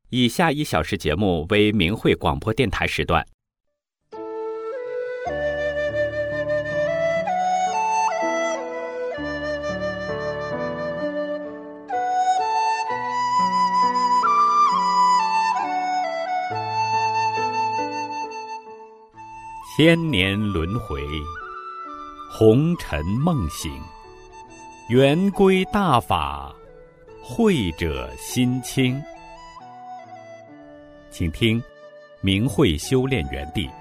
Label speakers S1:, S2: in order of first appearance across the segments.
S1: 以下1小时节目为明慧广播电台时段。千年轮回，红尘梦醒，圆归大法，慧者心清。请听明慧修炼园地。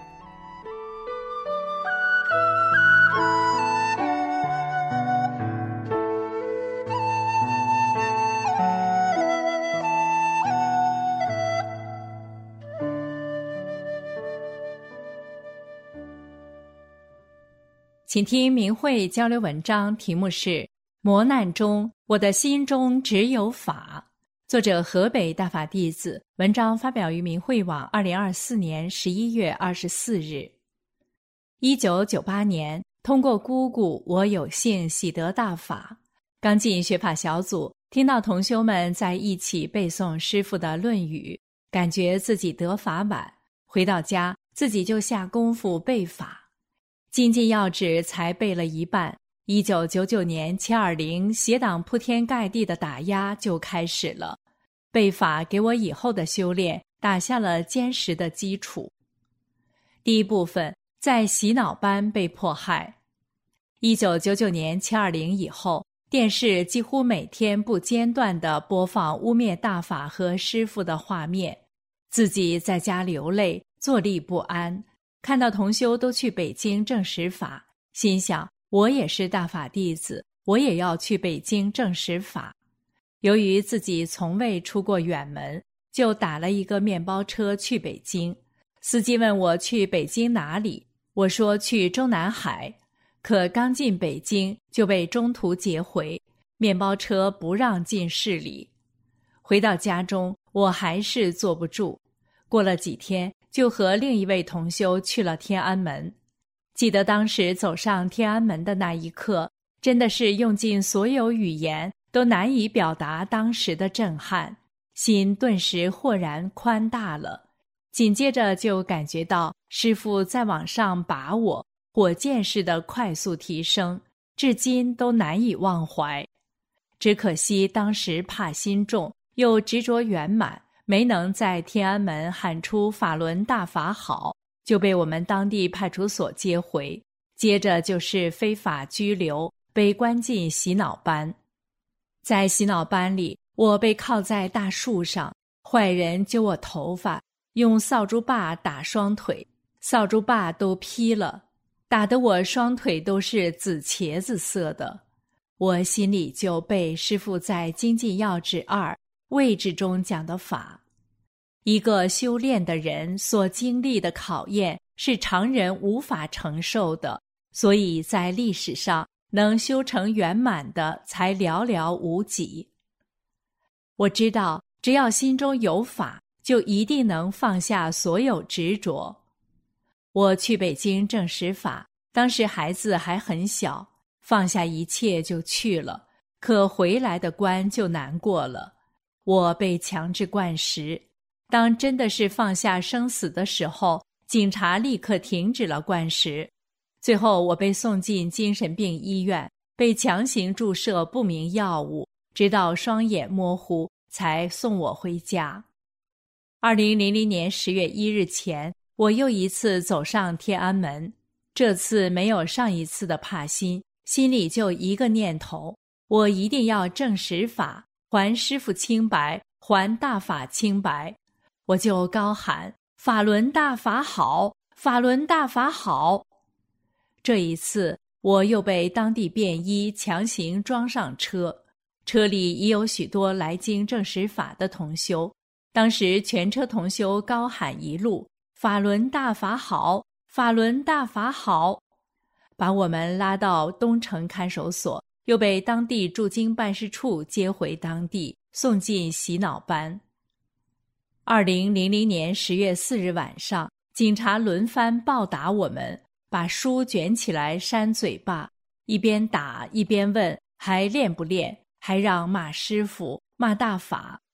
S2: 请听明慧交流文章，题目是磨难中我的心中只有法，作者河北大法弟子，文章发表于明慧网2024年11月24日。1998年，通过姑姑，我有幸喜得大法。刚进学法小组，听到同修们在一起背诵师父的《论语》，感觉自己得法晚，回到家自己就下功夫背法。精进要旨才背了一半，1999年720邪党铺天盖地的打压就开始了，背法给我以后的修炼打下了坚实的基础。第一部分，在洗脑班被迫害。1999年720以后，电视几乎每天不间断地播放污蔑大法和师父的画面，自己在家流泪，坐立不安。看到同修都去北京证实法，心想我也是大法弟子，我也要去北京证实法。由于自己从未出过远门，就打了一个面包车去北京。司机问我去北京哪里，我说去中南海，可刚进北京就被中途截回，面包车不让进市里。回到家中，我还是坐不住，过了几天就和另一位同修去了天安门。记得当时走上天安门的那一刻，真的是用尽所有语言都难以表达当时的震撼，心顿时豁然宽大了。紧接着就感觉到师父在往上拔我，火箭式的快速提升，至今都难以忘怀。只可惜当时怕心重，又执着圆满，没能在天安门喊出法轮大法好，就被我们当地派出所接回，接着就是非法拘留，被关进洗脑班。在洗脑班里，我被铐在大树上，坏人揪我头发，用扫帚把打双腿，扫帚把都劈了，打得我双腿都是紫茄子色的。我心里就背师父在精进要旨2位置中讲的法。一个修炼的人所经历的考验是常人无法承受的，所以在历史上能修成圆满的才寥寥无几。我知道只要心中有法，就一定能放下所有执着。我去北京证实法，当时孩子还很小，放下一切就去了，可回来的关就难过了。我被强制灌食，当真的是放下生死的时候，警察立刻停止了灌食。最后我被送进精神病医院，被强行注射不明药物，直到双眼模糊才送我回家。2000年10月1日前，我又一次走上天安门，这次没有上一次的怕心，心里就一个念头，我一定要证实法，还师父清白，还大法清白。我就高喊法轮大法好，法轮大法好。这一次我又被当地便衣强行装上车，车里已有许多来京证实法的同修，当时全车同修高喊一路法轮大法好，法轮大法好，把我们拉到东城看守所，又被当地驻京办事处接回当地，送进洗脑班。2000年10月4日晚上，警察轮番暴打我们，把书卷起来扇嘴巴，一边打一边问还练不练，还让骂师父骂大法。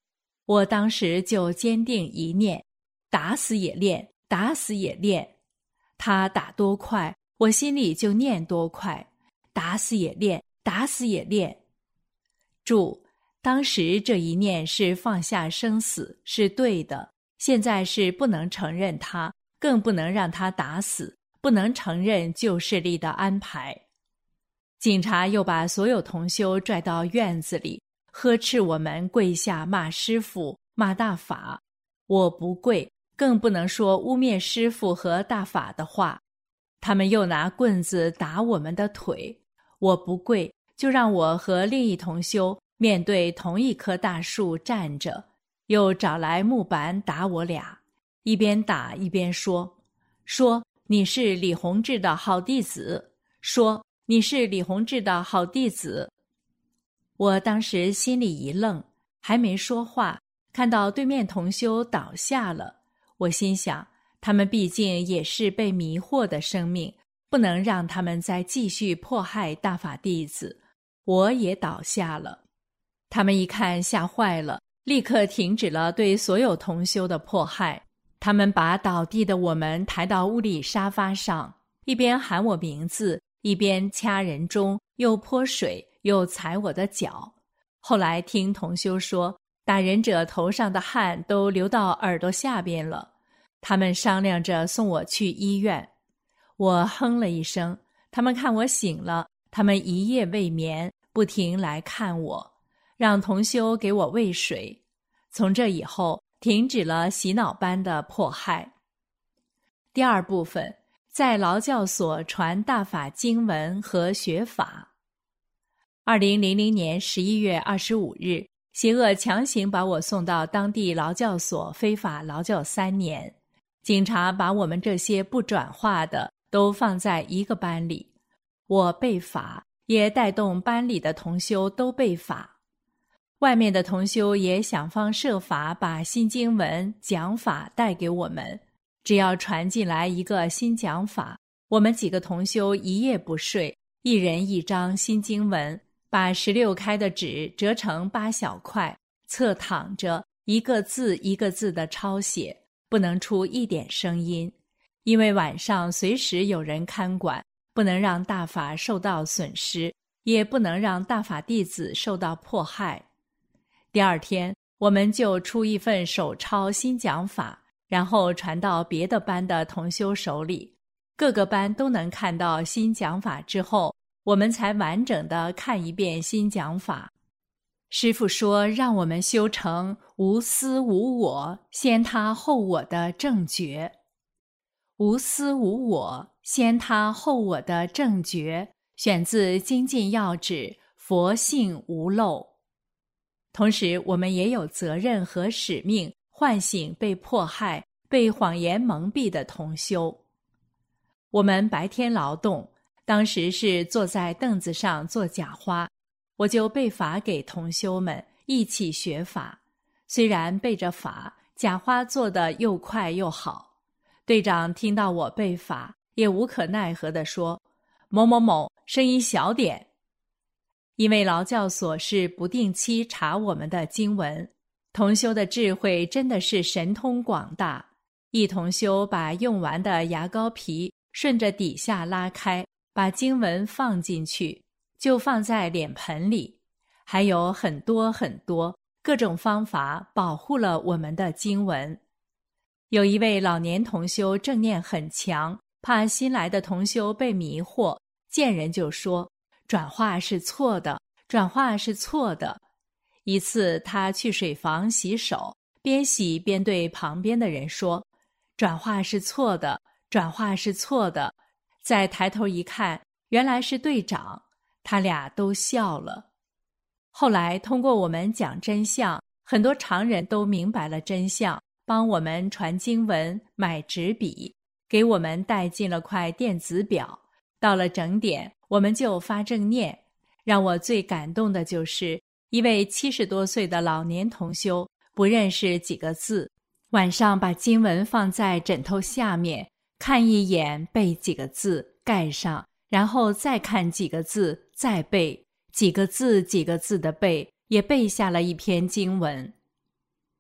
S2: 我当时就坚定一念，打死也练，打死也练。他打多快，我心里就念多快，打死也练，打死也练。注：当时这一念是放下生死，是对的，现在是不能承认他，更不能让他打死，不能承认旧势力的安排。警察又把所有同修拽到院子里，呵斥我们跪下骂师父，骂大法。我不跪，更不能说污蔑师父和大法的话。他们又拿棍子打我们的腿，我不跪，就让我和另一同修面对同一棵大树站着，又找来木板打我俩，一边打一边说你是李洪志的好弟子，说你是李洪志的好弟子。我当时心里一愣，还没说话，看到对面同修倒下了，我心想，他们毕竟也是被迷惑的生命，不能让他们再继续迫害大法弟子，我也倒下了。他们一看吓坏了，立刻停止了对所有同修的迫害。他们把倒地的我们抬到屋里沙发上，一边喊我名字，一边掐人中，又泼水，又踩我的脚。后来听同修说，打人者头上的汗都流到耳朵下边了，他们商量着送我去医院。我哼了一声，他们看我醒了，他们一夜未眠，不停来看我，让同修给我喂水。从这以后，停止了洗脑般的迫害。第二部分，在劳教所传大法经文和学法。2000年11月25日，邪恶强行把我送到当地劳教所非法劳教3年。警察把我们这些不转化的都放在一个班里，我被罚，也带动班里的同修都被罚。外面的同修也想方设法把新经文讲法带给我们，只要传进来一个新讲法，我们几个同修一夜不睡，一人一张新经文，把16开的纸折成8小块，侧躺着，一个字一个字的抄写，不能出一点声音，因为晚上随时有人看管，不能让大法受到损失，也不能让大法弟子受到迫害。第二天，我们就出一份手抄新讲法，然后传到别的班的同修手里。各个班都能看到新讲法之后，我们才完整的看一遍新讲法。师父说让我们修成无私无我，先他后我的正觉。无私无我，先他后我的正觉，选自精进要旨，佛性无漏。同时，我们也有责任和使命，唤醒被迫害、被谎言蒙蔽的同修。我们白天劳动，当时是坐在凳子上做假花，我就背法给同修们一起学法。虽然背着法，假花做得又快又好。队长听到我背法，也无可奈何地说：“某某某，声音小点。”因为劳教所是不定期查我们的经文，同修的智慧真的是神通广大。一同修把用完的牙膏皮顺着底下拉开，把经文放进去，就放在脸盆里。还有很多很多各种方法保护了我们的经文。有一位老年同修正念很强，怕新来的同修被迷惑，见人就说转化是错的，转化是错的。一次他去水房洗手，边洗边对旁边的人说，转化是错的，转化是错的。再抬头一看，原来是队长，他俩都笑了。后来通过我们讲真相，很多常人都明白了真相，帮我们传经文，买纸笔，给我们带进了块电子表。到了整点，我们就发正念。让我最感动的就是一位70多岁的老年同修，不认识几个字，晚上把经文放在枕头下面，看一眼背几个字，盖上，然后再看几个字，再背，几个字几个字的背，也背下了一篇经文。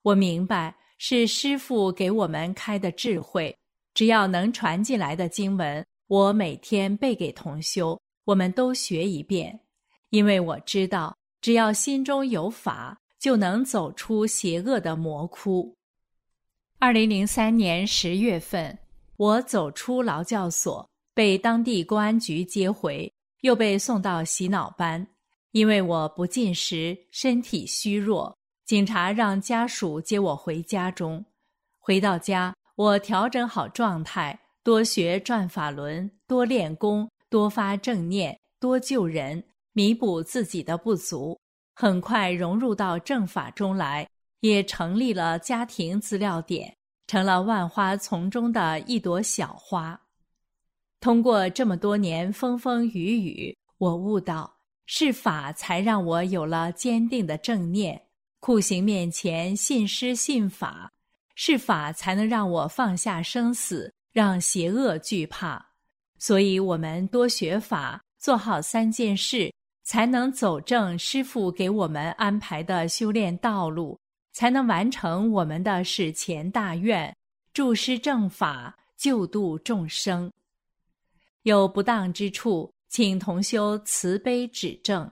S2: 我明白是师父给我们开的智慧，只要能传进来的经文，我每天背给同修，我们都学一遍。因为我知道，只要心中有法，就能走出邪恶的魔窟。2003年10月份，我走出劳教所，被当地公安局接回，又被送到洗脑班。因为我不进食，身体虚弱，警察让家属接我回家中。回到家，我调整好状态，多学转法轮，多练功，多发正念，多救人，弥补自己的不足，很快融入到正法中来，也成立了家庭资料点，成了万花丛中的一朵小花。通过这么多年风风雨雨，我悟到是法才让我有了坚定的正念，酷刑面前信师信法，是法才能让我放下生死，让邪恶惧怕。所以我们多学法，做好3件事，才能走正师父给我们安排的修炼道路，才能完成我们的史前大愿，助师正法，救度众生。有不当之处，请同修慈悲指正。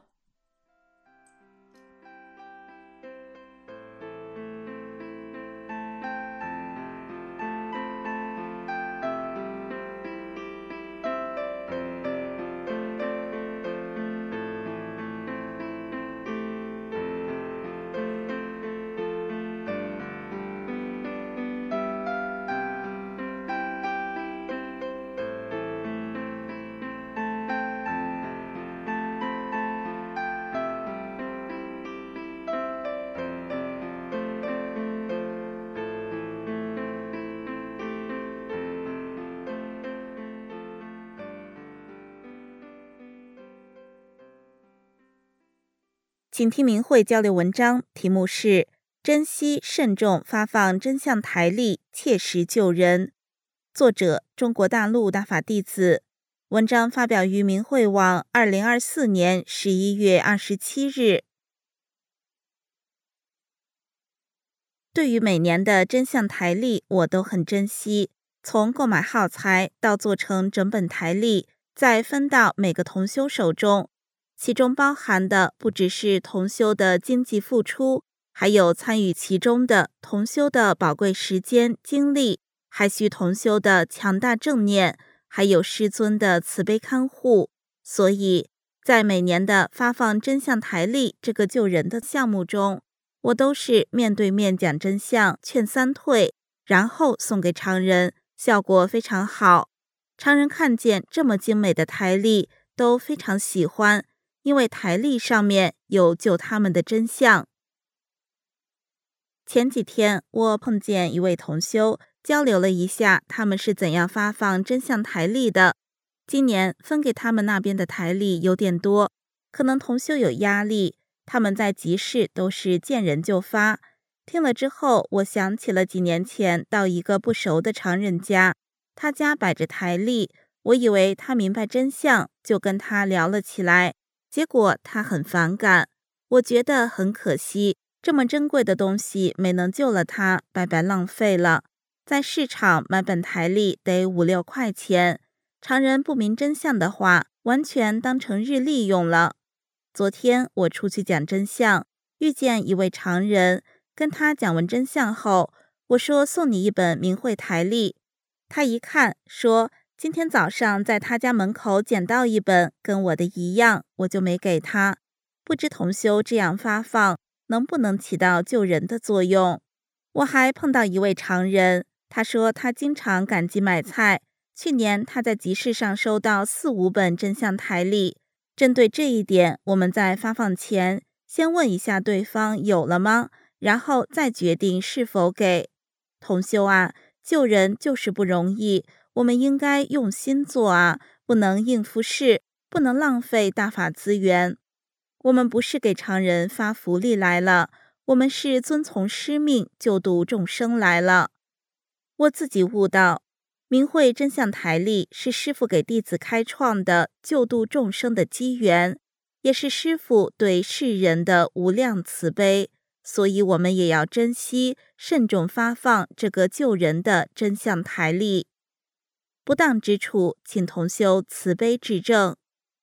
S3: 请听明慧交流文章，题目是珍惜慎重发放真相台历，切实救人。作者中国大陆大法弟子。文章发表于明慧网2024年11月27日。对于每年的真相台历，我都很珍惜。从购买耗材到做成整本台历，再分到每个同修手中，其中包含的不只是同修的经济付出，还有参与其中的同修的宝贵时间精力，还需同修的强大正念，还有师尊的慈悲看护。所以在每年的发放真相台历这个救人的项目中，我都是面对面讲真相，劝3退，然后送给常人，效果非常好。常人看见这么精美的台历都非常喜欢，因为台历上面有救他们的真相。前几天我碰见一位同修，交流了一下他们是怎样发放真相台历的。今年分给他们那边的台历有点多，可能同修有压力，他们在集市都是见人就发。听了之后，我想起了几年前到一个不熟的常人家，他家摆着台历，我以为他明白真相，就跟他聊了起来。结果他很反感，我觉得很可惜，这么珍贵的东西没能救了他，白白浪费了。在市场买本台历得5、6块钱，常人不明真相的话，完全当成日历用了。昨天我出去讲真相，遇见一位常人，跟他讲完真相后，我说送你一本明慧台历。他一看说今天早上在他家门口捡到一本跟我的一样，我就没给他。不知同修这样发放能不能起到救人的作用。我还碰到一位常人，他说他经常赶集买菜，去年他在集市上收到4、5本真相台历。针对这一点，我们在发放前先问一下对方有了吗，然后再决定是否给。同修啊，救人就是不容易，我们应该用心做啊，不能应付事，不能浪费大法资源。我们不是给常人发福利来了，我们是遵从师命，救度众生来了。我自己悟到，明慧真相台历是师父给弟子开创的救度众生的机缘，也是师父对世人的无量慈悲。 所以我们也要珍惜、慎重发放这个救人的真相台历。不当之处，请同修慈悲指正。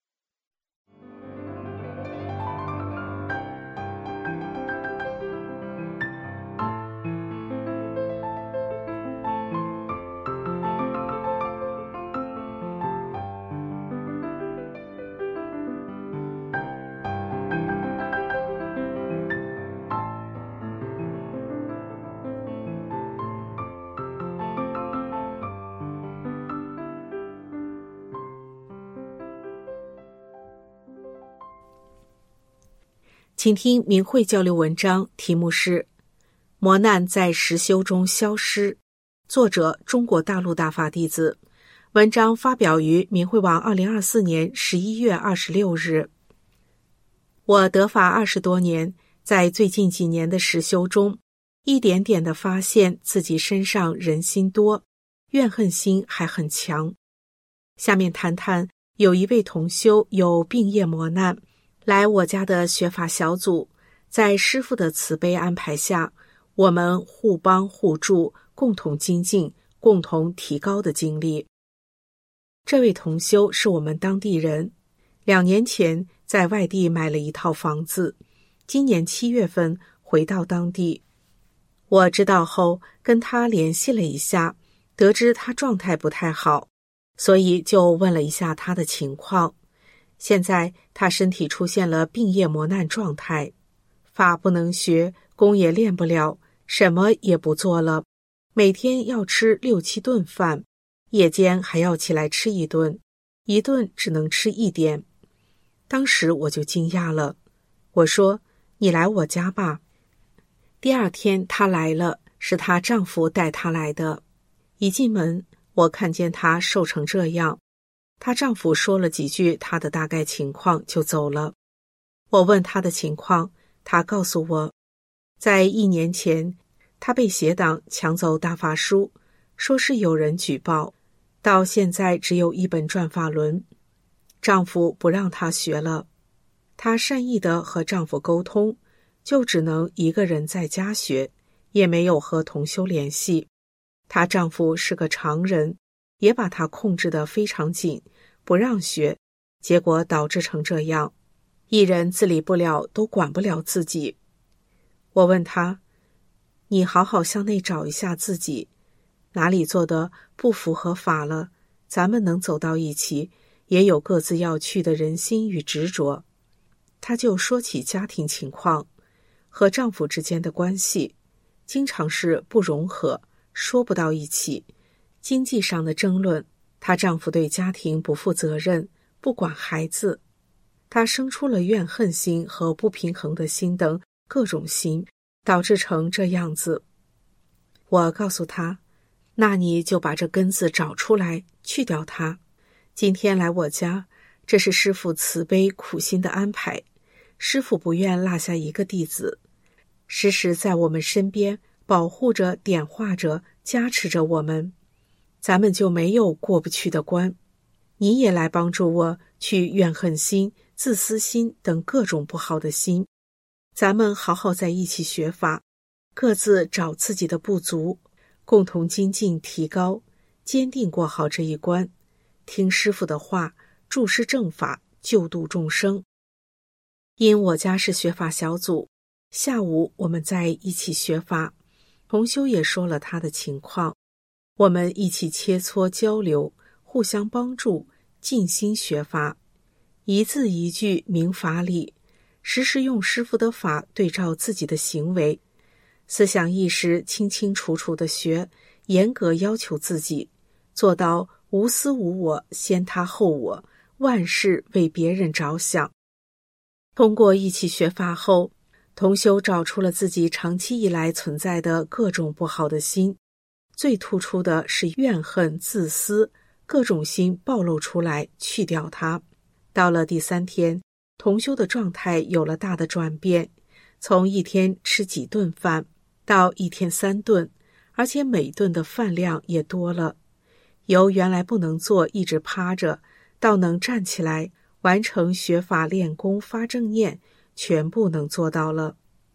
S4: 请听明慧交流文章，题目是磨难在实修中消失，作者中国大陆大法弟子，文章发表于明慧网2024年11月26日。我得法20多年，在最近几年的实修中，一点点地发现自己身上人心多，怨恨心还很强。下面谈谈有一位同修有病业磨难，来我家的学法小组，在师父的慈悲安排下，我们互帮互助，共同精进，共同提高的经历。这位同修是我们当地人，2年前在外地买了一套房子，今年7月份回到当地。我知道后跟他联系了一下，得知他状态不太好，所以就问了一下他的情况。现在他身体出现了病业磨难状态，法不能学，功也练不了，什么也不做了，每天要吃6、7顿饭，夜间还要起来吃一顿，一顿只能吃1点。当时我就惊讶了，我说：“你来我家吧。”第2天她来了，是她丈夫带她来的。一进门，我看见她瘦成这样。她丈夫说了几句她的大概情况就走了。我问她的情况，她告诉我，在1年前，她被邪党抢走大法书，说是有人举报，到现在只有1本转法轮，丈夫不让她学了。她善意地和丈夫沟通，就只能一个人在家学，也没有和同修联系。她丈夫是个常人，也把她控制得非常紧，不让学，结果导致成这样，一人自理不了，都管不了自己。我问她，你好好向内找一下自己，哪里做的不符合法了，咱们能走到一起，也有各自要去的人心与执着。她就说起家庭情况，和丈夫之间的关系，经常是不融合，说不到一起。经济上的争论，她丈夫对家庭不负责任，不管孩子，她生出了怨恨心和不平衡的心等各种心，导致成这样子。我告诉她，那你就把这根子找出来，去掉它。今天来我家，这是师父慈悲苦心的安排，师父不愿落下一个弟子，时时在我们身边保护着、点化着、加持着我们，咱们就没有过不去的关。你也来帮助我去怨恨心、自私心等各种不好的心，咱们好好在一起学法，各自找自己的不足，共同精进提高，坚定过好这一关，听师父的话，助师正法，救度众生。因我家是学法小组，下午我们在一起学法，同修也说了他的情况，我们一起切磋交流，互相帮助，尽心学法，一字一句明法理，时时用师父的法对照自己的行为，思想意识清清楚楚地学，严格要求自己，做到无私无我，先他后我，万事为别人着想。通过一起学法后，同修找出了自己长期以来存在的各种不好的心，最突出的是怨恨、自私，各种心暴露出来，去掉它。到了第3天，同修的状态有了大的转变，从1天吃几顿饭，到1天3顿，而且每顿的饭量也多了。由原来不能坐，一直趴着，到能站起来，完成学法练功发正念，全部能做到了。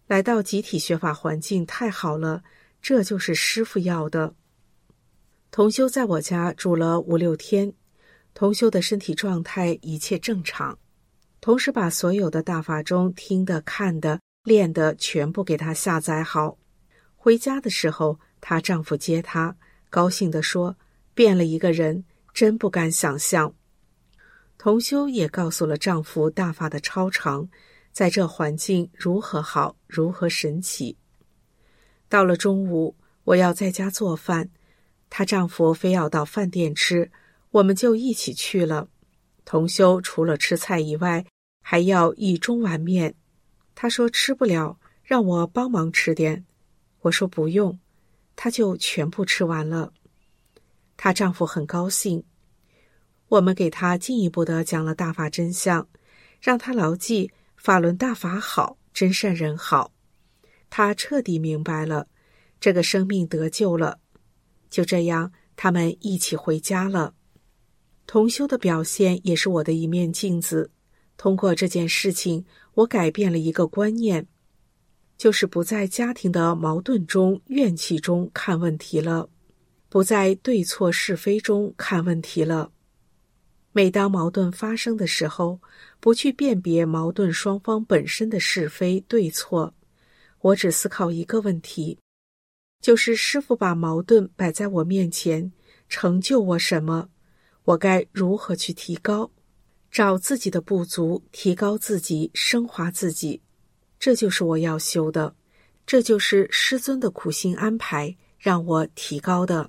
S4: 来到集体学法环境太好了，这就是师父要的。同修在我家住了5、6天，同修的身体状态一切正常，同时把所有的大法中听的、看的、练的全部给她下载好。回家的时候，她丈夫接她，高兴地说，变了一个人，真不敢想象。同修也告诉了丈夫大法的超常，在这环境如何好，如何神奇。到了中午，我要在家做饭，她丈夫非要到饭店吃，我们就一起去了。同修除了吃菜以外，还要1中碗面。她说吃不了，让我帮忙吃点。我说不用，她就全部吃完了。她丈夫很高兴。我们给她进一步的讲了大法真相，让她牢记法轮大法好，真善人好。她彻底明白了，这个生命得救了。就这样，他们一起回家了。同修的表现也是我的一面镜子。通过这件事情，我改变了一个观念，就是不在家庭的矛盾中、怨气中看问题了，不在对错是非中看问题了。每当矛盾发生的时候，不去辨别矛盾双方本身的是非对错，我只思考一个问题，就是师父把矛盾摆在我面前，成就我什么？我该如何去提高？找自己的不足，提高自己，升华自己。这就是我要修的，这就是师尊的苦心安排，让我提高的。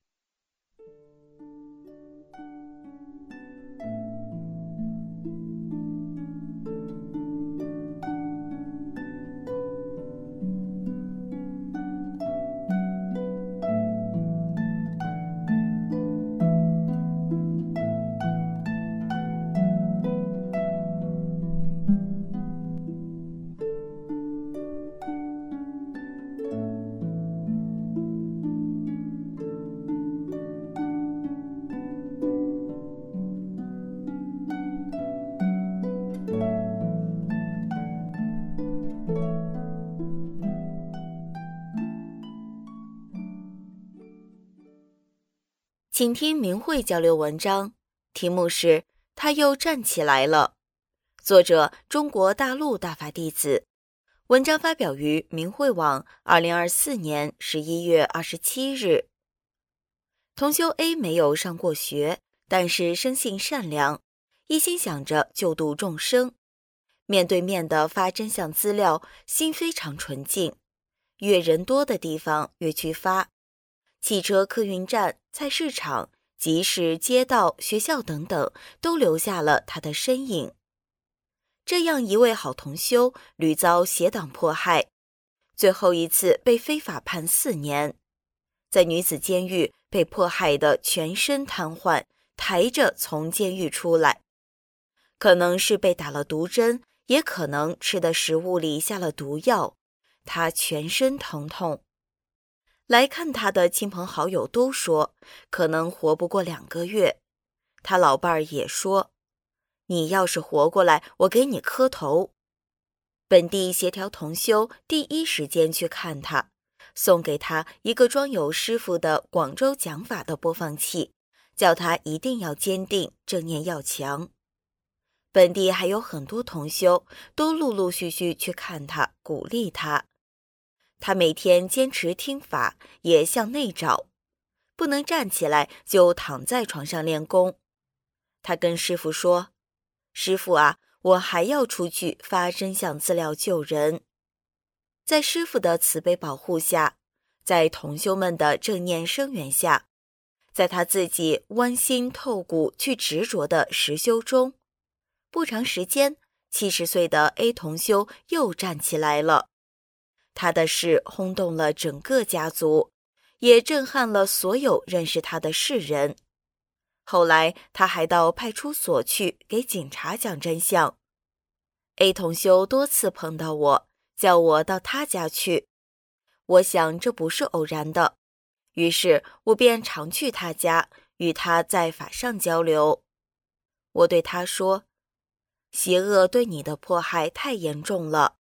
S5: 请听明慧交流文章，题目是他又站起来了，作者中国大陆大法弟子，文章发表于明慧网2024年11月27日。同修 A 没有上过学，但是生性善良，一心想着救度众生，面对面的发真相资料，心非常纯净，越人多的地方越去发，汽车客运站、菜市场、集市、街道、学校等等，都留下了他的身影。这样一位好同修，屡遭邪党迫害，最后一次被非法判4年，在女子监狱被迫害得全身瘫痪，抬着从监狱出来。可能是被打了毒针，也可能吃的食物里下了毒药，他全身疼痛。来看他的亲朋好友都说，可能活不过2个月。他老伴儿也说，你要是活过来，我给你磕头。本地协调同修第一时间去看他，送给他一个装有师父的广州讲法的播放器，叫他一定要坚定，正念要强。本地还有很多同修都陆陆续续去看他，鼓励他。他每天坚持听法，也向内找，不能站起来就躺在床上练功。他跟师父说，师父啊，我还要出去发真相资料救人。在师父的慈悲保护下，在同修们的正念声援下，在他自己剜心透骨去执着的实修中，不长时间，70岁的 A 同修又站起来了。他的事轰动了整个家族，也震撼了所有认识他的世人。后来他还到派出所去给警察讲真相。A 同修多次碰到我，叫我到他家去。我想这不是偶然的，于是我便常去他家，与他在法上交流。我对他说，邪恶对你的迫害太严重了，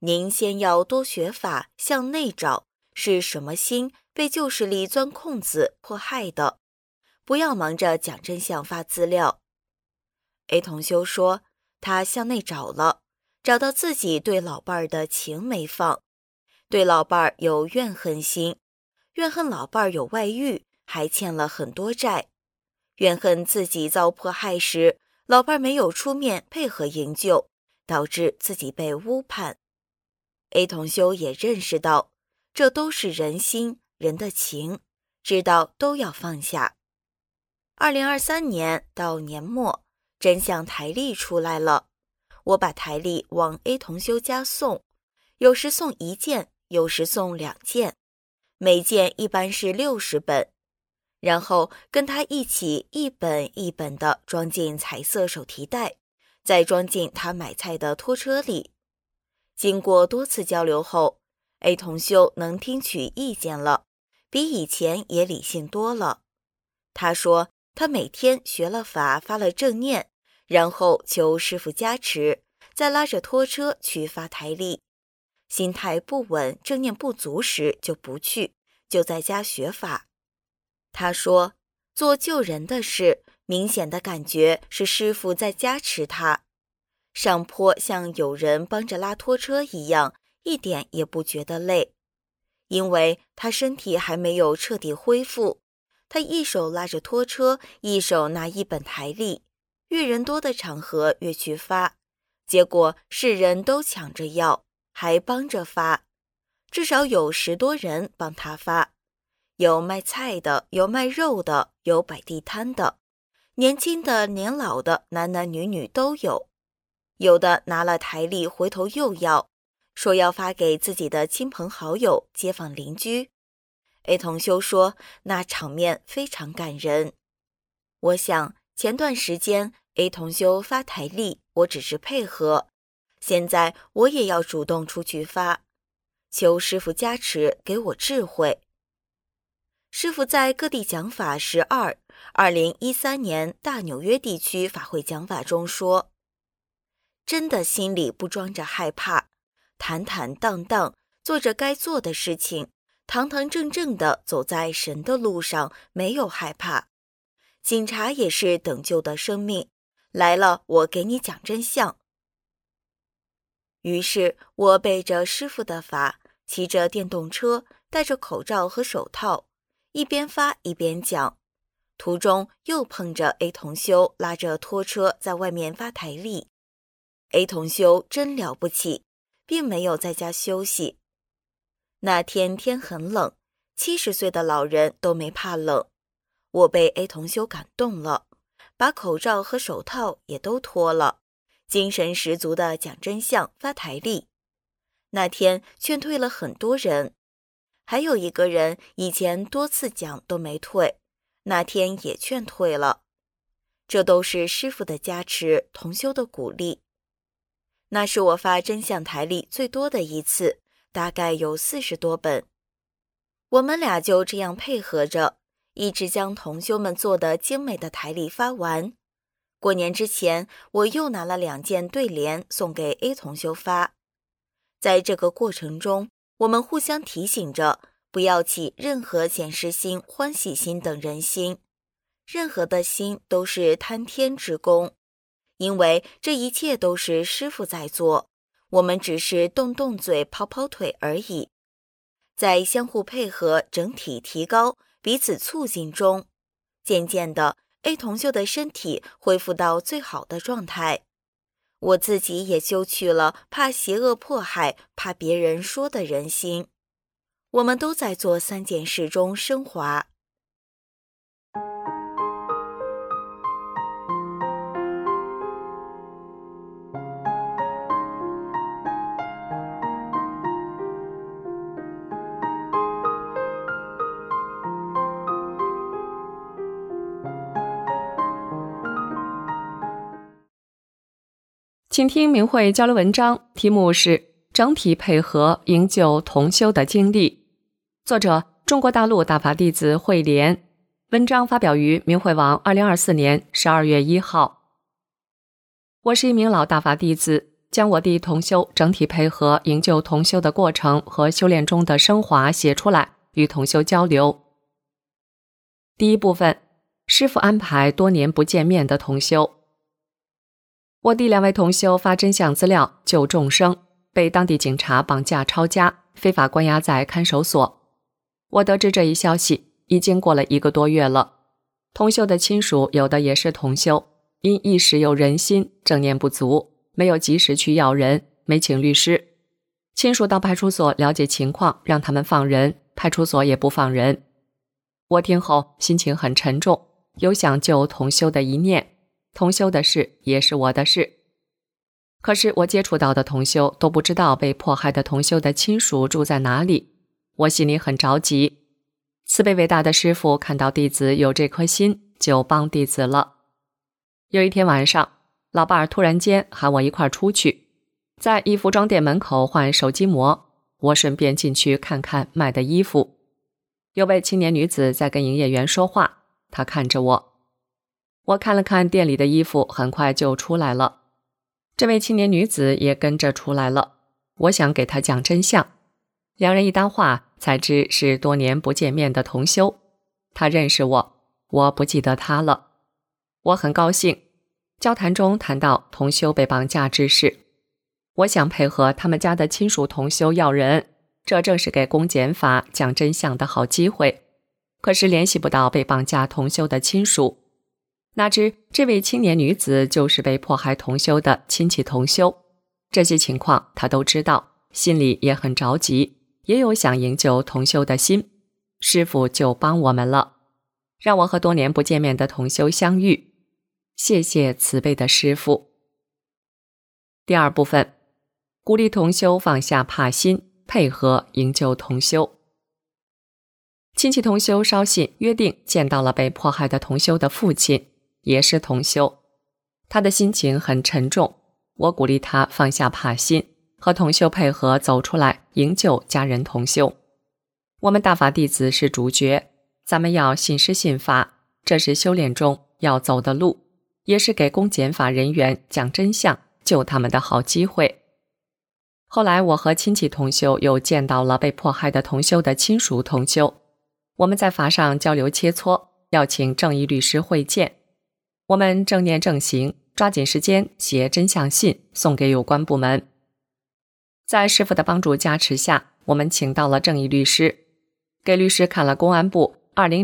S5: 您先要多学法，向内找，是什么心被旧势力钻空子迫害的，不要忙着讲真相发资料。A 同修说，他向内找了，找到自己对老伴儿的情没放，对老伴儿有怨恨心，怨恨老伴儿有外遇，还欠了很多债，怨恨自己遭迫害时，老伴儿没有出面配合营救，导致自己被误判。A 同修也认识到，这都是人心，人的情，知道都要放下。2023年到年末，真相台历出来了，我把台历往 A 同修家送，有时送1件，有时送2件，每件一般是60本，然后跟他一起一本一本地装进彩色手提袋，再装进他买菜的拖车里。经过多次交流后， A 同修能听取意见了，比以前也理性多了。他说他每天学了法，发了正念，然后求师父加持，再拉着拖车去发台历。心态不稳，正念不足时就不去，就在家学法。他说做救人的事，明显的感觉是师父在加持他，上坡像有人帮着拉拖车一样，一点也不觉得累，因为他身体还没有彻底恢复，他一手拉着拖车，一手拿一本台历，越人多的场合越去发，结果是人都抢着要，还帮着发，至少有10多人帮他发，有卖菜的，有卖肉的，有摆地摊的，年轻的年老的，男男女女都有，有的拿了台历回头又要，说要发给自己的亲朋好友、街坊邻居。A 同修说那场面非常感人。我想前段时间 A 同修发台历，我只是配合，现在我也要主动出去发，求师父加持给我智慧。师父在各地讲法2013年大纽约地区法会讲法中说，真的心里不装着害怕，坦坦荡荡做着该做的事情，堂堂正正地走在神的路上，没有害怕。警察也是等救的生命，来了我给你讲真相。于是我背着师父的法，骑着电动车，戴着口罩和手套，一边发一边讲。途中又碰着 A 同修拉着拖车在外面发台历。A 同修真了不起，并没有在家休息。那天天很冷，70岁的老人都没怕冷。我被 A 同修感动了，把口罩和手套也都脱了，精神十足地讲真相发台历。那天劝退了很多人，还有一个人以前多次讲都没退，那天也劝退了。这都是师父的加持，同修的鼓励。那是我发真相台历最多的一次，大概有40多本。我们俩就这样配合着，一直将同修们做的精美的台历发完。过年之前，我又拿了2件对联送给 A 同修发。在这个过程中，我们互相提醒着，不要起任何捡拾心、欢喜心等人心，任何的心都是贪天之功，因为这一切都是师父在做，我们只是动动嘴、跑跑腿而已。在相互配合、整体提高、彼此促进中，渐渐的 A 同修的身体恢复到最好的状态，我自己也修去了怕邪恶迫害、怕别人说的人心。我们都在做3件事中升华。
S2: 请听明慧交流文章，题目是整体配合营救同修的经历，作者中国大陆大法弟子慧莲，文章发表于明慧网2024年12月1号。我是一名老大法弟子，
S6: 将我弟同修整体配合营救同修的过程和修炼中的升华写出来，与同修交流。第一部分，师父安排多年不见面的同修。我弟2位同修发真相资料救众生，被当地警察绑架抄家，非法关押在看守所。我得知这一消息已经过了1个多月了。同修的亲属有的也是同修，因一时有人心，正念不足，没有及时去要人，没请律师。亲属到派出所了解情况，让他们放人，派出所也不放人。我听后心情很沉重，有想救同修的一念，同修的事也是我的事。可是我接触到的同修都不知道被迫害的同修的亲属住在哪里，我心里很着急。慈悲伟大的师父看到弟子有这颗心，就帮弟子了。有一天晚上，老伴儿突然间喊我一块儿出去，在衣服装店门口换手机膜，我顺便进去看看卖的衣服。有位青年女子在跟营业员说话，她看着我。我看了看店里的衣服，很快就出来了。这位青年女子也跟着出来了，我想给她讲真相。2人一搭话，才知是多年不见面的同修。她认识我，我不记得她了。我很高兴。交谈中谈到同修被绑架之事，我想配合他们家的亲属同修要人，这正是给公检法讲真相的好机会。可是联系不到被绑架同修的亲属，哪知这位青年女子就是被迫害同修的亲戚同修。这些情况她都知道，心里也很着急，也有想营救同修的心。师父就帮我们了，让我和多年不见面的同修相遇。谢谢慈悲的师父。第二部分，鼓励同修放下怕心，配合营救同修。亲戚同修捎信约定见到了被迫害的同修的父亲，也是同修。他的心情很沉重，我鼓励他放下怕心，和同修配合走出来营救家人同修。我们大法弟子是主角，咱们要信师信法，这是修炼中要走的路，也是给公检法人员讲真相救他们的好机会。后来我和亲戚同修又见到了被迫害的同修的亲属同修，我们在法上交流切磋，要请正义律师会见。我们正念正行，抓紧时间写真相信送给有关部门。在师父的帮助加持下，我们请到了正义律师，给律师看了公安部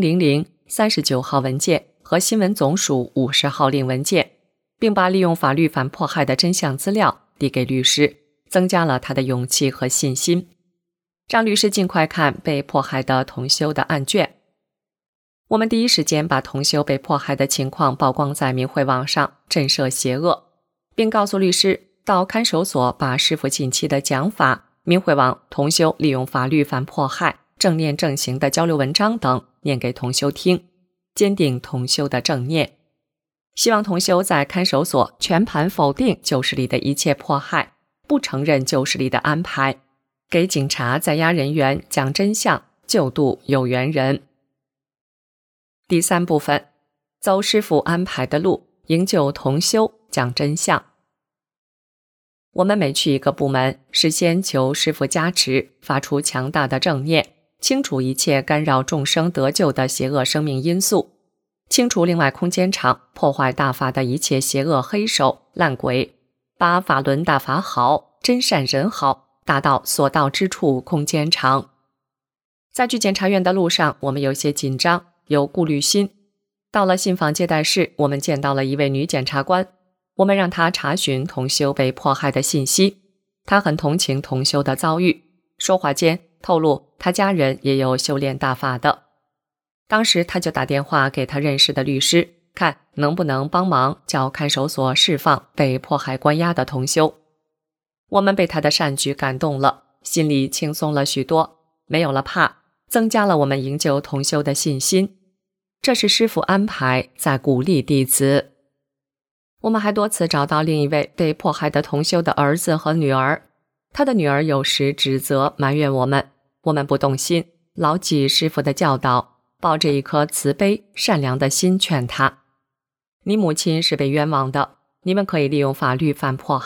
S6: 200039号文件和新闻总署50号令文件，并把利用法律反迫害的真相资料递给律师，增加了他的勇气和信心，让律师尽快看被迫害的同修的案卷。我们第一时间把同修被迫害的情况曝光在明慧网上，震慑邪恶，并告诉律师到看守所把师父近期的讲法、明慧网同修利用法律反迫害、正念正行的交流文章等念给同修听，坚定同修的正念。希望同修在看守所全盘否定旧势力的一切迫害，不承认旧势力的安排，给警察在押人员讲真相，救度有缘人。第三部分，走师父安排的路，营救同修，讲真相。我们每去一个部门，事先求师父加持，发出强大的正念，清除一切干扰众生得救的邪恶生命因素，清除另外空间场破坏大法的一切邪恶黑手烂鬼，把法轮大法好，真善人好打到所到之处空间场。在去检察院的路上，我们有些紧张，有顾虑心。到了信访接待室，我们见到了一位女检察官，我们让她查询同修被迫害的信息。她很同情同修的遭遇，说话间透露她家人也有修炼大法的。当时她就打电话给她认识的律师，看能不能帮忙叫看守所释放被迫害关押的同修。我们被她的善举感动了，心里轻松了许多，没有了怕，增加了我们营救同修的信心。这是师父安排，在鼓励弟子。我们还多次找到另一位被迫害的同修的儿子和女儿，他的女儿有时指责埋怨我们不动心，牢记师父的教导，抱着一颗慈悲善良的心劝他：你母亲是被冤枉的，你们可以利用法律反迫害，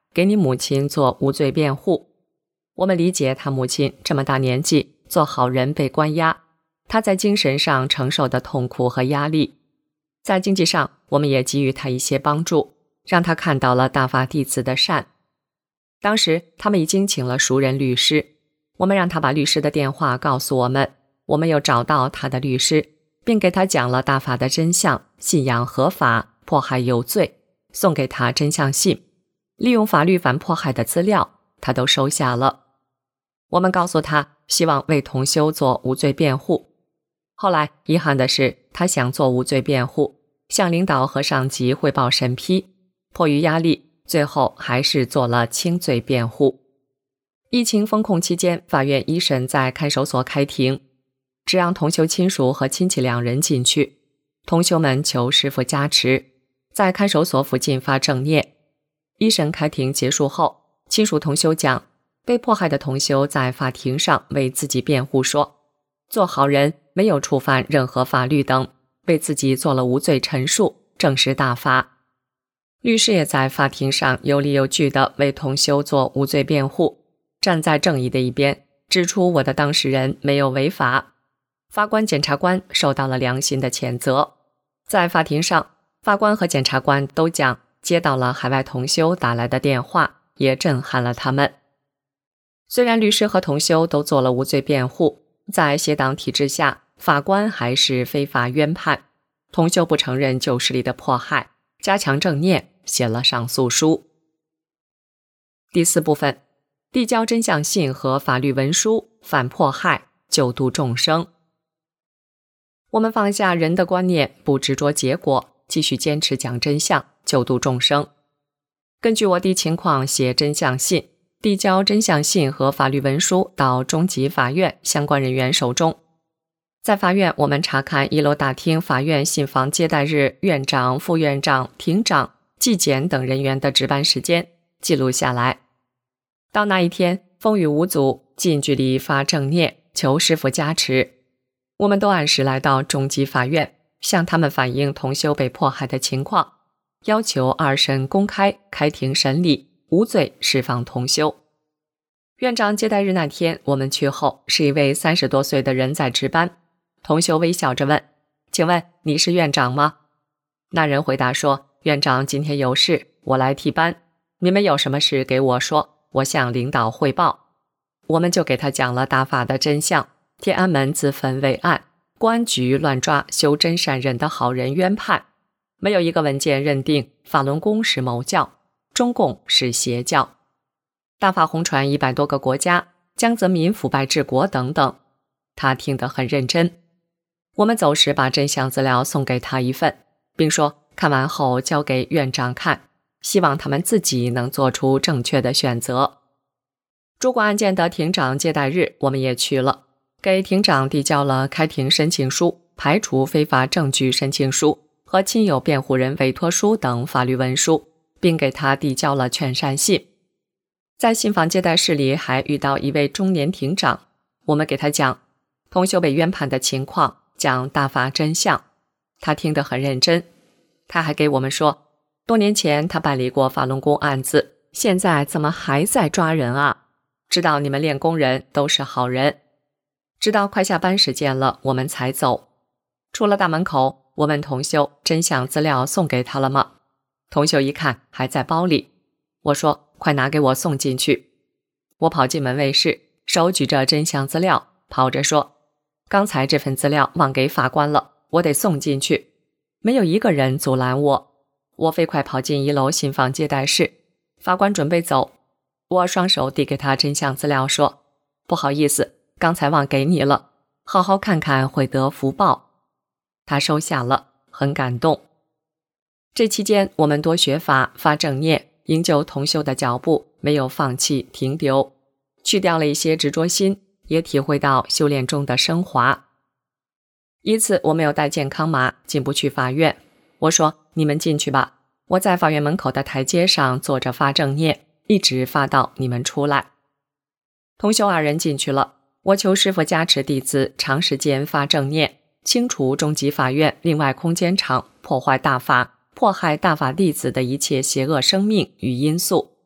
S6: 给你母亲做无罪辩护。我们理解他母亲这么大年纪做好人被关押，他在精神上承受的痛苦和压力。在经济上，我们也给予他一些帮助，让他看到了大法弟子的善。当时他们已经请了熟人律师，我们让他把律师的电话告诉我们，我们又找到他的律师，并给他讲了大法的真相，信仰合法，迫害有罪，送给他真相信，利用法律反迫害的资料，他都收下了。我们告诉他，希望为同修做无罪辩护。后来遗憾的是，他想做无罪辩护，向领导和上级汇报审批，迫于压力，最后还是做了轻罪辩护。疫情封控期间，法院一审在看守所开庭，只让同修亲属和亲戚2人进去。同修们求师父加持，在看守所附近发正念。一审开庭结束后，亲属同修讲，被迫害的同修在法庭上为自己辩护说，做好人，没有触犯任何法律等，为自己做了无罪陈述，证实大法。律师也在法庭上有理有据地为同修做无罪辩护，站在正义的一边，指出我的当事人没有违法。法官、检察官受到了良心的谴责。在法庭上，法官和检察官都讲接到了海外同修打来的电话，也震撼了他们。虽然律师和同修都做了无罪辩护，在协党体制下，法官还是非法冤判，同修不承认旧势力的迫害，加强正念，写了上诉书。第4部分，递交真相信和法律文书，反迫害，救度众生。我们放下人的观念，不执着结果，继续坚持讲真相，救度众生。根据我的情况写真相信，递交真相信和法律文书到中级法院相关人员手中。在法院，我们查看1楼大厅法院信访接待日院长、副院长、庭长、纪检等人员的值班时间，记录下来。到那一天，风雨无阻，近距离发正念，求师父加持。我们都按时来到中级法院，向他们反映同修被迫害的情况，要求2审公开开庭审理，无罪释放同修。院长接待日那天，我们去后，是一位30多岁的人在值班。同修微笑着问，请问你是院长吗？那人回答说，院长今天有事，我来替班，你们有什么事给我说，我向领导汇报。我们就给他讲了大法的真相，天安门自焚为案，公安局乱抓修真善忍的好人冤判，没有一个文件认定法轮功是某教，中共是邪教。大法红传100多个国家，江泽民腐败治国等等。他听得很认真。我们走时把真相资料送给他一份，并说看完后交给院长看，希望他们自己能做出正确的选择。主管案件的庭长接待日，我们也去了，给庭长递交了开庭申请书、排除非法证据申请书和亲友辩护人委托书等法律文书，并给他递交了劝善信。在信访接待室里还遇到一位中年庭长，我们给他讲同修被冤判的情况，讲大法真相。他听得很认真。他还给我们说，多年前他办理过法轮功案子，现在怎么还在抓人啊？知道你们练功人都是好人。直到快下班时间了，我们才走。出了大门口，我问同修真相资料送给他了吗？同修一看还在包里。我说快拿给我送进去。我跑进门卫室，手举着真相资料，跑着说，刚才这份资料忘给法官了，我得送进去。没有一个人阻拦我。我飞快跑进1楼信访接待室，法官准备走，我双手递给他真相资料说，不好意思，刚才忘给你了，好好看看会得福报。他收下了，很感动。这期间我们多学法，发正念，营救同修的脚步，没有放弃停留，去掉了一些执着心，也体会到修炼中的升华。一次我没有带健康码，进不去法院，我说你们进去吧，我在法院门口的台阶上坐着发正念，一直发到你们出来。同修2人进去了，我求师父加持弟子长时间发正念，清除中级法院另外空间场破坏大法、迫害大法弟子的一切邪恶生命与因素。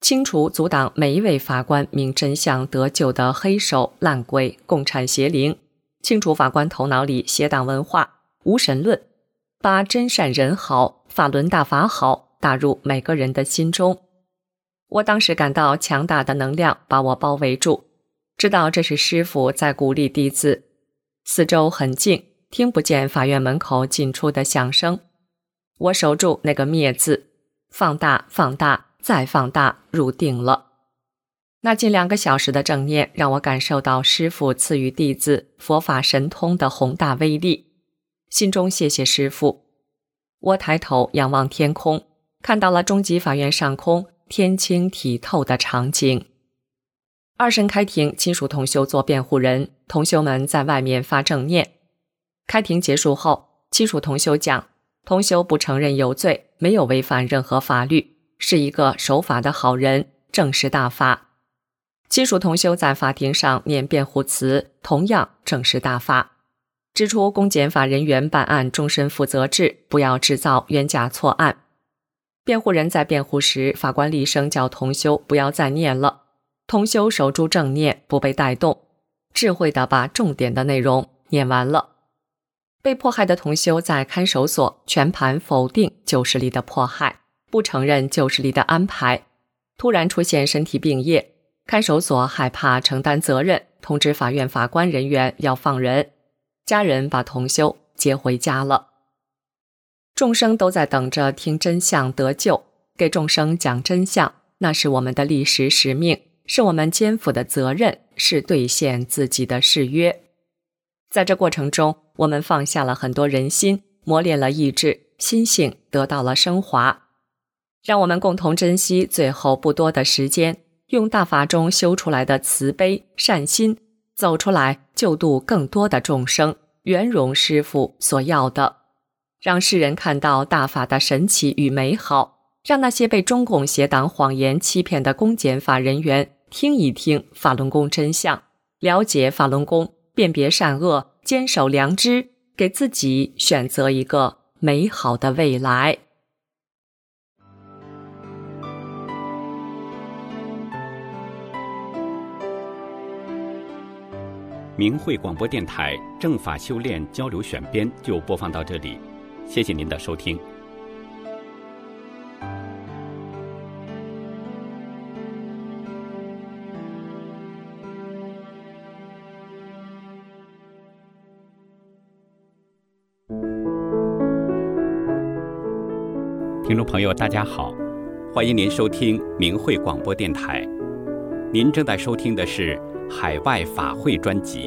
S6: 清除阻挡每一位法官明真相得救的黑手、烂鬼、共产邪灵，清除法官头脑里邪党文化、无神论，把真善人好、法轮大法好打入每个人的心中。我当时感到强大的能量把我包围住，知道这是师父在鼓励弟子。四周很静，听不见法院门口进出的响声。我守住那个灭字，放大放大再放大，入定了。那近2个小时的正念让我感受到师父赐予弟子佛法神通的宏大威力，心中谢谢师父。我抬头仰望天空，看到了中级法院上空天清体透的场景。二审开庭，亲属同修做辩护人，同修们在外面发正念。开庭结束后，亲属同修讲，同修不承认有罪，没有违反任何法律，是一个守法的好人，正视大法。亲属同修在法庭上念辩护词，同样正视大法，指出公检法人员办案终身负责制，不要制造冤假错案。辩护人在辩护时，法官厉声叫同修不要再念了。同修守住正念，不被带动，智慧地把重点的内容念完了。被迫害的同修在看守所全盘否定旧势力的迫害，不承认旧势力的安排。突然出现身体病业，看守所害怕承担责任，通知法院法官人员要放人，家人把同修接回家了。众生都在等着听真相得救，给众生讲真相，那是我们的历史使命，是我们肩负的责任，是兑现自己的誓约。在这过程中，我们放下了很多人心，磨练了意志，心性得到了升华。让我们共同珍惜最后不多的时间，用大法中修出来的慈悲善心，走出来救度更多的众生，圆融师父所要的，让世人看到大法的神奇与美好，让那些被中共邪党谎言欺骗的公检法人员听一听法轮功真相，了解法轮功，辨别善恶，坚守良知，给自己选择一个美好的未来。
S1: 明慧广播电台正法修炼交流选编就播放到这里，谢谢您的收听。听众朋友大家好，欢迎您收听明慧广播电台，您正在收听的是海外法会专辑。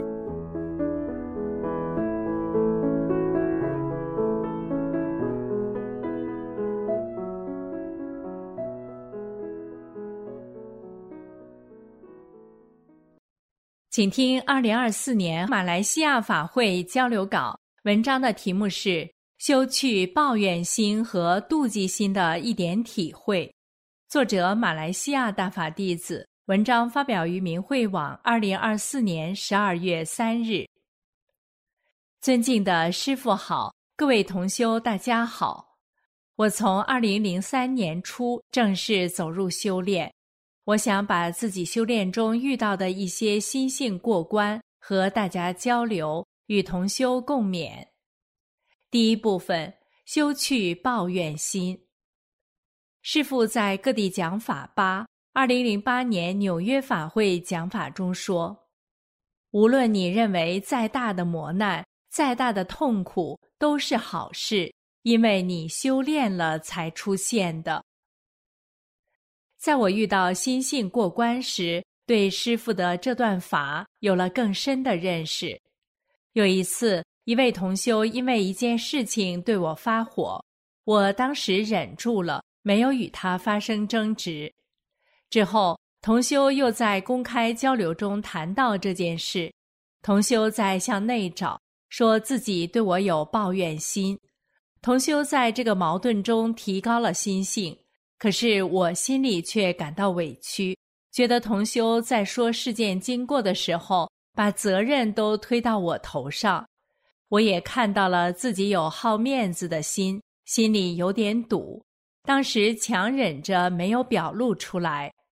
S2: 请听2024年马来西亚法会交流稿，文章的题目是修去抱怨心和妒忌心的一点体会，作者马来西亚大法弟子，文章发表于明慧网2024年12月3日。尊敬的师父好，各位同修大家好。我从2003年初正式走入修炼，我想把自己修炼中遇到的一些心性过关和大家交流，与同修共勉。第一部分，修去抱怨心。师父在各地讲法2008年纽约法会讲法中说，无论你认为再大的磨难，再大的痛苦都是好事，因为你修炼了才出现的。在我遇到心性过关时，对师父的这段法有了更深的认识。有一次，一位同修因为一件事情对我发火，我当时忍住了，没有与他发生争执。之后，同修又在公开交流中谈到这件事，同修在向内找，说自己对我有抱怨心。同修在这个矛盾中提高了心性，可是我心里却感到委屈，觉得同修在说事件经过的时候，把责任都推到我头上。我也看到了自己有好面子的心，心里有点堵，当时强忍着没有表露出来。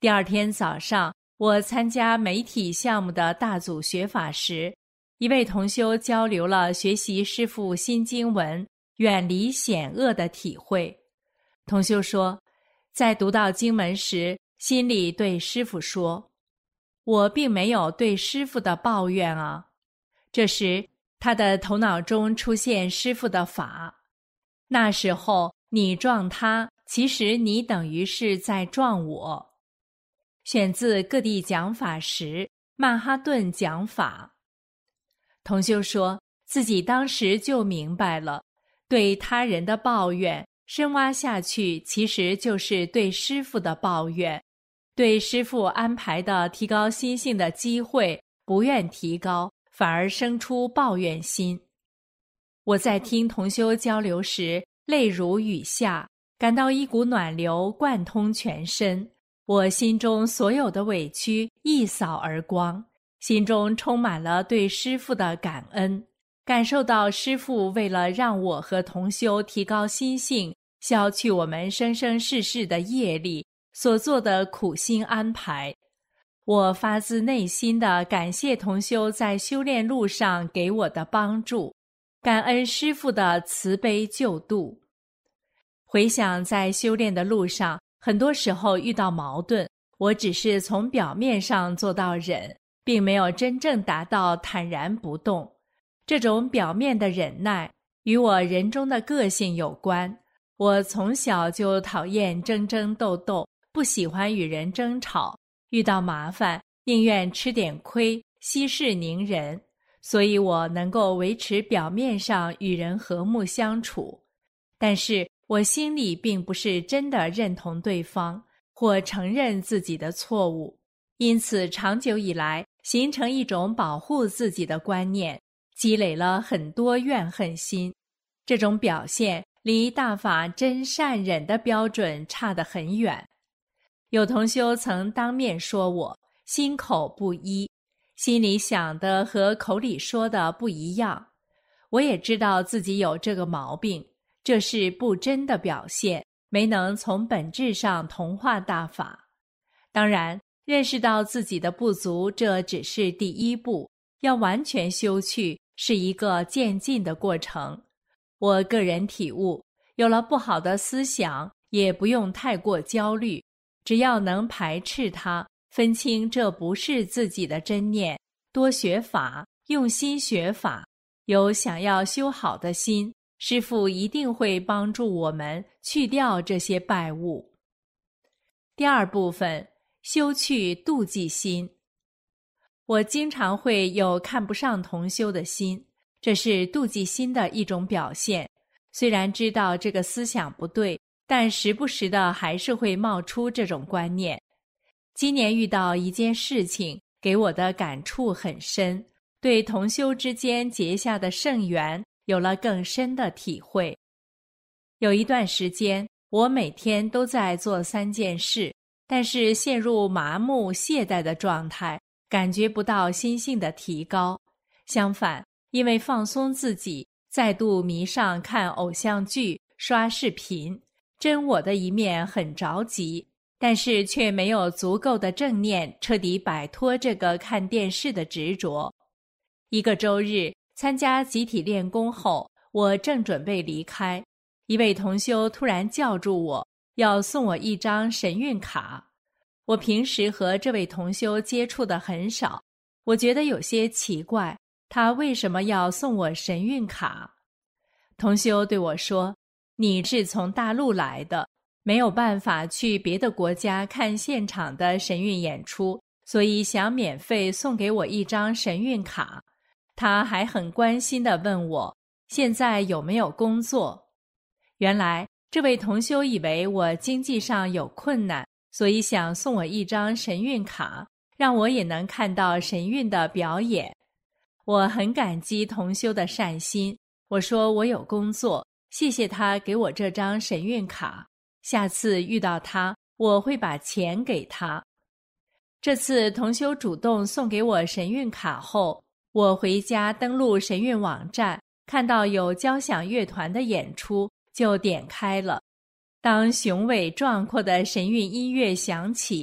S2: 第二天早上，我参加媒体项目的大组学法时，一位同修交流了学习师父心经文远离险恶的体会。同修说，在读到经文时，心里对师父说，我并没有对师父的抱怨啊。这时他的头脑中出现师父的法，那时候你撞他，其实你等于是在撞我。选自各地讲法时，曼哈顿讲法。同修说自己当时就明白了，对他人的抱怨深挖下去，其实就是对师父的抱怨，对师父安排的提高心性的机会不愿提高，反而生出抱怨心。我在听同修交流时，泪如雨下，感到一股暖流贯通全身，我心中所有的委屈一扫而光，心中充满了对师父的感恩，感受到师父为了让我和同修提高心性，消去我们生生世世的业力所做的苦心安排。我发自内心地感谢同修在修炼路上给我的帮助，感恩师父的慈悲救度。回想在修炼的路上，很多时候遇到矛盾，我只是从表面上做到忍，并没有真正达到坦然不动。这种表面的忍耐与我人中的个性有关。我从小就讨厌争争斗斗，不喜欢与人争吵，遇到麻烦宁愿吃点亏，息事宁人，所以我能够维持表面上与人和睦相处。但是我心里并不是真的认同对方，或承认自己的错误，因此长久以来形成一种保护自己的观念，积累了很多怨恨心。这种表现离大法真善忍的标准差得很远。有同修曾当面说我心口不一，心里想的和口里说的不一样。我也知道自己有这个毛病，这是不真的表现，没能从本质上同化大法。当然，认识到自己的不足，这只是第一步，要完全修去是一个渐进的过程。我个人体悟，有了不好的思想，也不用太过焦虑，只要能排斥它，分清这不是自己的真念，多学法，用心学法，有想要修好的心，师父一定会帮助我们去掉这些败物。第二部分，修去妒忌心。我经常会有看不上同修的心，这是妒忌心的一种表现。虽然知道这个思想不对，但时不时的还是会冒出这种观念。今年遇到一件事情，给我的感触很深，对同修之间结下的圣缘有了更深的体会。有一段时间，我每天都在做3件事，但是陷入麻木懈怠的状态，感觉不到心性的提高。相反，因为放松自己，再度迷上看偶像剧、刷视频，真我的一面很着急，但是却没有足够的正念彻底摆脱这个看电视的执着。一个周日参加集体练功后，我正准备离开，一位同修突然叫住我，要送我一张神韵卡。我平时和这位同修接触的很少，我觉得有些奇怪，他为什么要送我神韵卡？同修对我说，你是从大陆来的，没有办法去别的国家看现场的神韵演出，所以想免费送给我一张神韵卡。他还很关心地问我，现在有没有工作？原来这位同修以为我经济上有困难，所以想送我一张神韵卡，让我也能看到神韵的表演。我很感激同修的善心，我说我有工作，谢谢他给我这张神韵卡，下次遇到他，我会把钱给他。这次同修主动送给我神韵卡后，我回家登录神韵网站，看到有交响乐团的演出，就点开了。当雄伟壮阔的神韵音乐响起，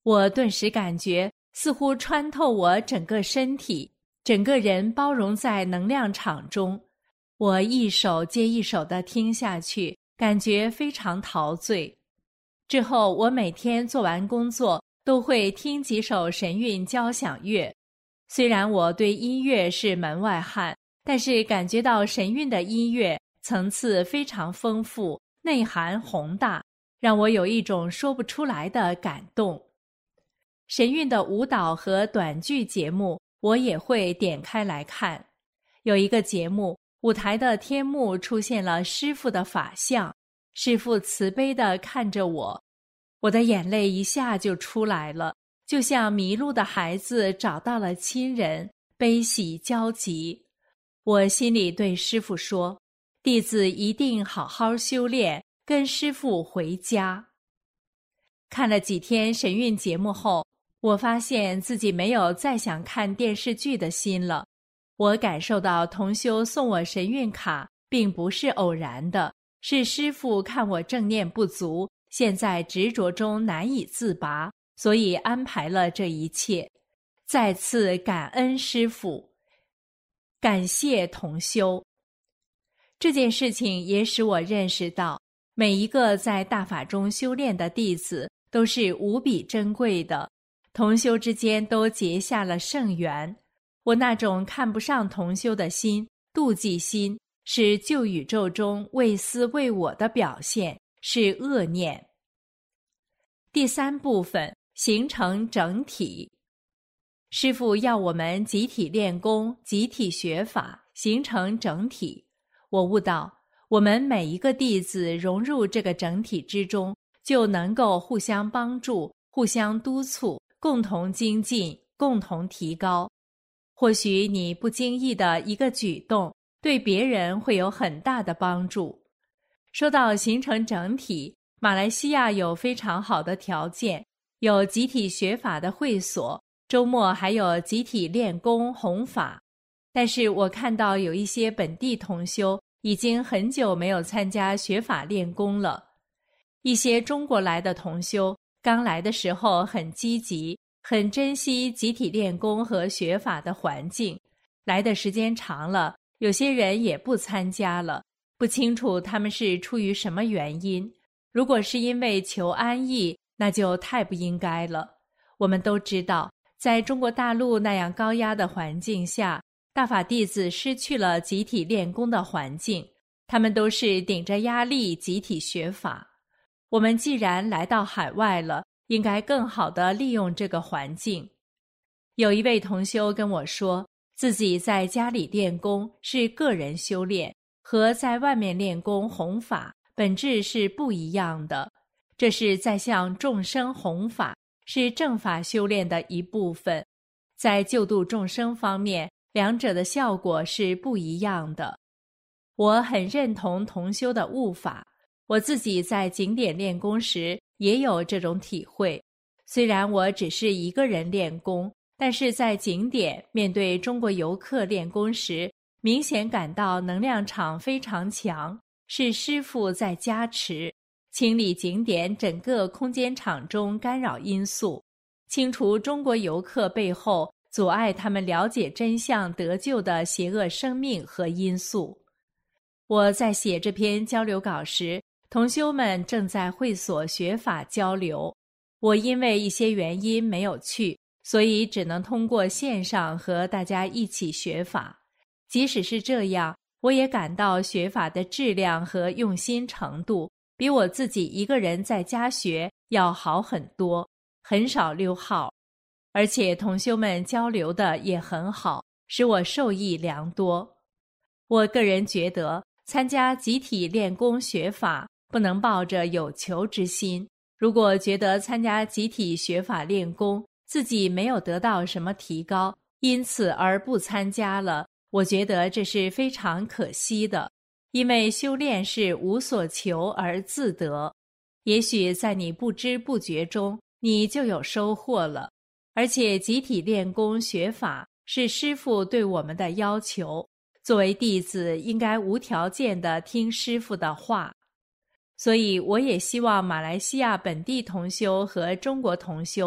S2: 我顿时感觉似乎穿透我整个身体，整个人包容在能量场中。我一首接一首地听下去，感觉非常陶醉。之后我每天做完工作都会听几首神韵交响乐。虽然我对音乐是门外汉，但是感觉到神韵的音乐层次非常丰富，内涵宏大，让我有一种说不出来的感动。神韵的舞蹈和短剧节目我也会点开来看。有一个节目，舞台的天幕出现了师父的法像，师父慈悲地看着我，我的眼泪一下就出来了，就像迷路的孩子找到了亲人，悲喜交集。我心里对师父说，弟子一定好好修炼，跟师父回家。看了几天神韵节目后，我发现自己没有再想看电视剧的心了。我感受到同修送我神韵卡并不是偶然的，是师父看我正念不足，现在执着中难以自拔，所以安排了这一切。再次感恩师父，感谢同修。这件事情也使我认识到，每一个在大法中修炼的弟子都是无比珍贵的，同修之间都结下了圣缘。我那种看不上同修的心，妒忌心，是旧宇宙中为私为我的表现，是恶念。第三部分，形成整体。师父要我们集体练功，集体学法，形成整体。我悟到，我们每一个弟子融入这个整体之中，就能够互相帮助，互相督促，共同精进，共同提高。或许你不经意的一个举动，对别人会有很大的帮助。说到形成整体，马来西亚有非常好的条件，有集体学法的会所，周末还有集体练功弘法。但是我看到有一些本地同修已经很久没有参加学法练功了。一些中国来的同修刚来的时候很积极，很珍惜集体练功和学法的环境，来的时间长了，有些人也不参加了，不清楚他们是出于什么原因。如果是因为求安逸，那就太不应该了。我们都知道，在中国大陆那样高压的环境下，大法弟子失去了集体练功的环境，他们都是顶着压力集体学法。我们既然来到海外了，应该更好地利用这个环境。有一位同修跟我说，自己在家里练功是个人修炼，和在外面练功弘法本质是不一样的。这是在向众生弘法，是正法修炼的一部分。在救度众生方面，两者的效果是不一样的。我很认同同修的悟法，我自己在景点练功时也有这种体会。虽然我只是一个人练功，但是在景点面对中国游客练功时，明显感到能量场非常强，是师父在加持，清理景点整个空间场中干扰因素，清除中国游客背后阻碍他们了解真相得救的邪恶生命和因素。我在写这篇交流稿时，同修们正在会所学法交流，我因为一些原因没有去，所以只能通过线上和大家一起学法。即使是这样，我也感到学法的质量和用心程度比我自己一个人在家学要好很多，很少溜号。而且同修们交流的也很好，使我受益良多。我个人觉得，参加集体练功学法不能抱着有求之心，如果觉得参加集体学法练功自己没有得到什么提高，因此而不参加了，我觉得这是非常可惜的。因为修炼是无所求而自得，也许在你不知不觉中你就有收获了。而且集体练功学法是师父对我们的要求，作为弟子应该无条件地听师父的话。所以我也希望马来西亚本地同修和中国同修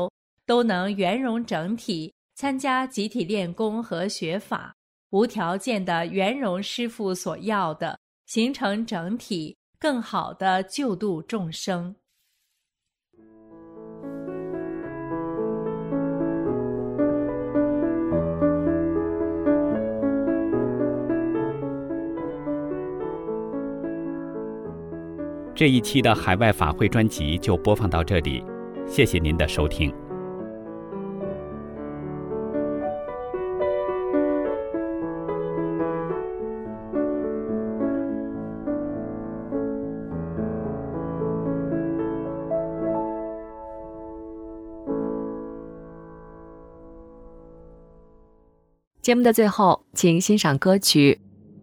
S2: 都能圆融整体，参加集体练功和学法，无条件的圆融师父所要的，形成整体，更好的救度众生。
S1: 这一期的海外法会专辑就播放到这里，谢谢您的收听。
S6: 节目的最后，请欣赏歌曲。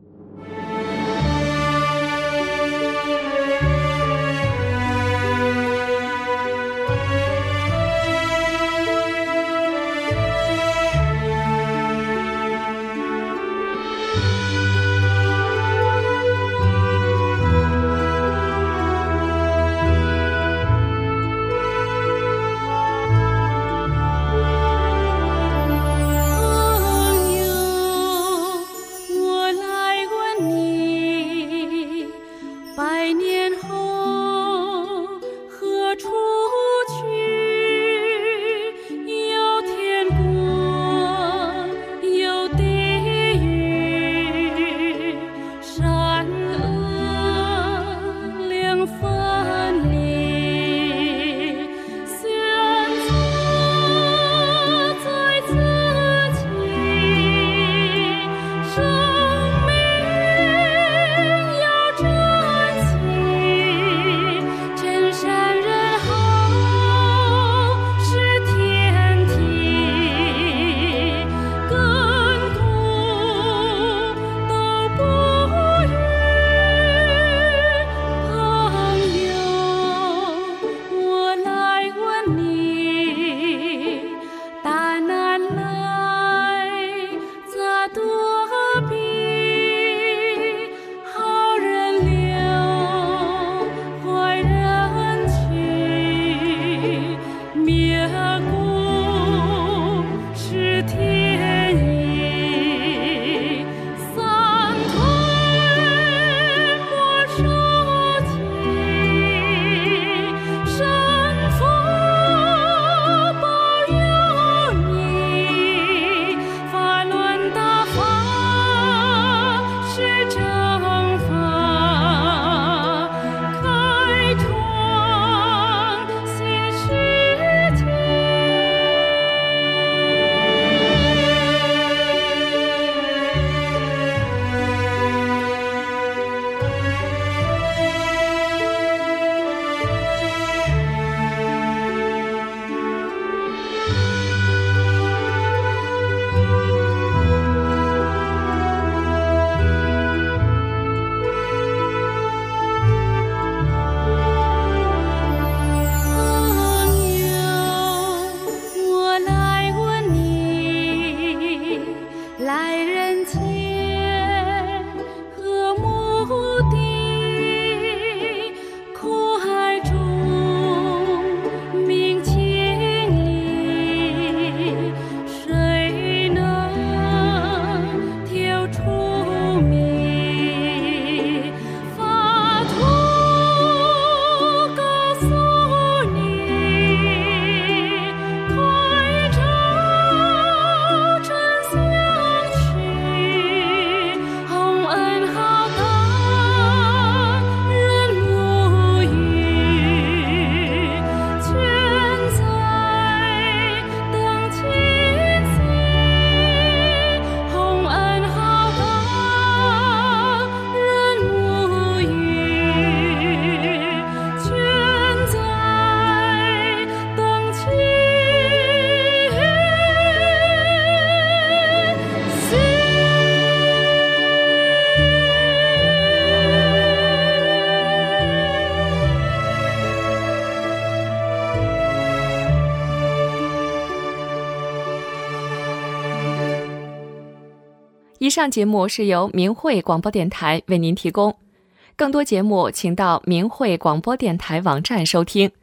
S6: 以上节目是由明慧广播电台为您提供，更多节目请到明慧广播电台网站收听。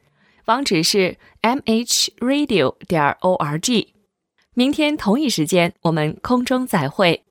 S6: 网址是 mhradio.org。明天同一时间我们空中再会。